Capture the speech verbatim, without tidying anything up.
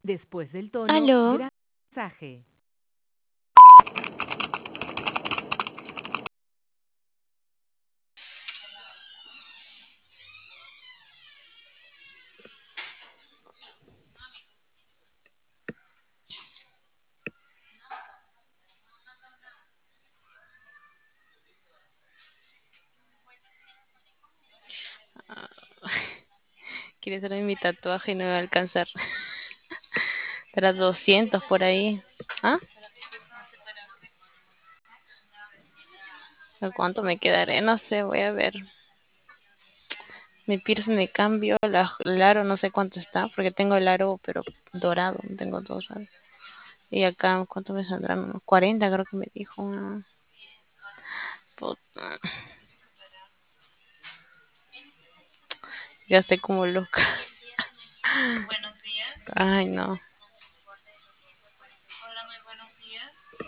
Después del tono, Aló, graba el mensaje. quiero hacerme mi tatuaje y no me va a alcanzar. Para doscientos por ahí. ¿Ah? ¿A cuánto me quedaré? No sé, voy a ver. Mi piercing de cambio, la, el aro no sé cuánto está, porque tengo el aro, pero dorado, no tengo dos aros. Y acá, ¿cuánto me saldrán? Unos cuarenta creo que me dijo. Ah, puta. Ya estoy como loca. Ay, no.